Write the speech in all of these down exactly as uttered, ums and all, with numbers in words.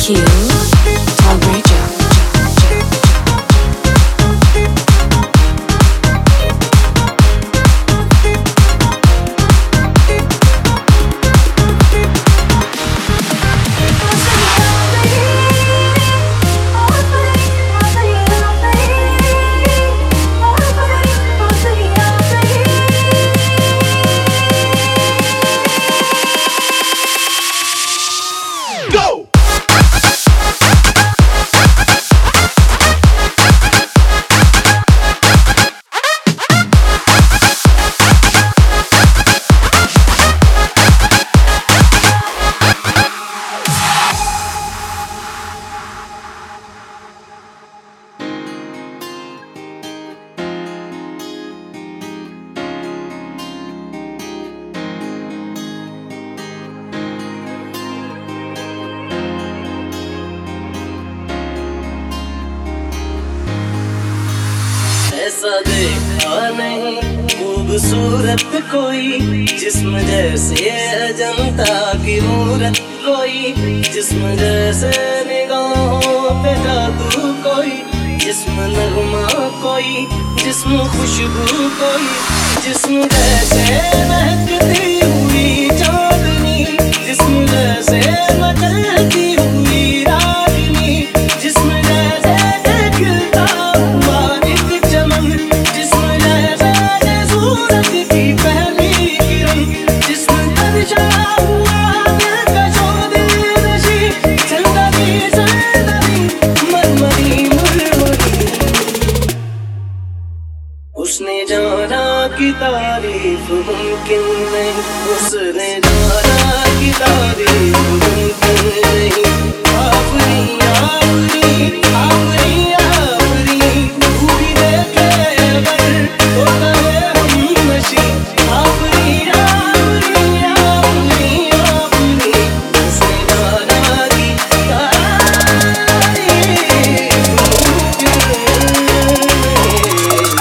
Q Talk Radio. ऐसा देखा नहीं खूबसूरत कोई जिस्म जैसे अजंता की मूरत कोई जिस्म जैसे निगाहों पे जादू कोई जिस्म नगमा कोई जिस्म खुशबू कोई जिस्म जैसे महकती हुई चांदनी जिस्म जैसे मचलती हुई रागनी जिस्म जैसे देखता हुआ एक चमन जिस्म जैसे सूरज की पहली किरण जिस्म तबशा हुआ दिल का शोदे नशी जिंदगी जिंदगी मरमरी मुरमुरी उसने जाना की तारीफ मुमकिन नहीं उसने जाना की तारीफ मुमकिन नहीं आफरी आफरी आफरी आफरी तू भी देखे अगर तो कहे हम नशी आफरी आफरी आफरी आफरी उसने जाना की तारीफ मुमकिन नहीं।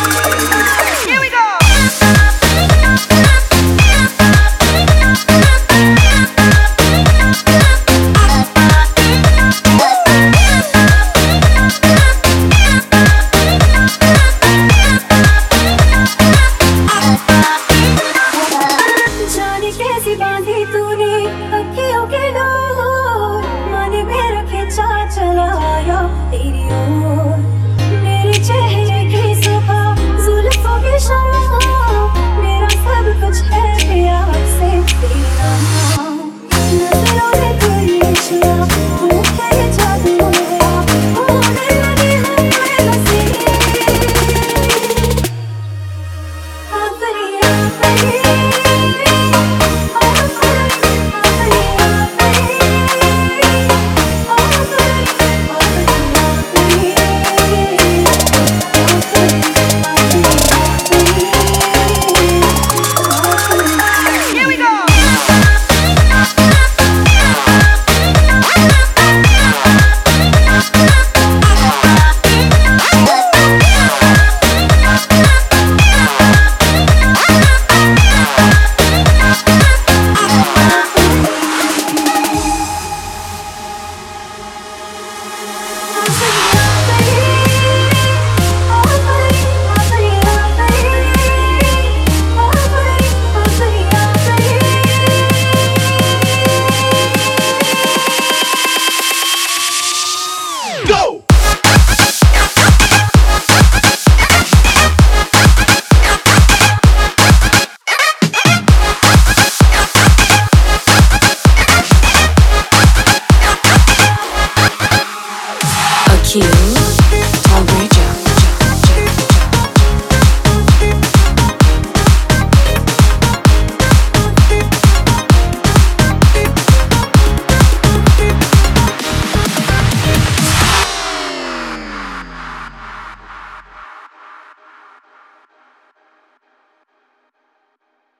जाने कैसी बांधी तूने अखियों के डोर मन में रखे चा चलाया तेरी ओर मेरे चेहरे की सुबह जुल्फों की शाम मेरा सब कुछ है प्यार से तेरा नाम नजरों में कोई इश्क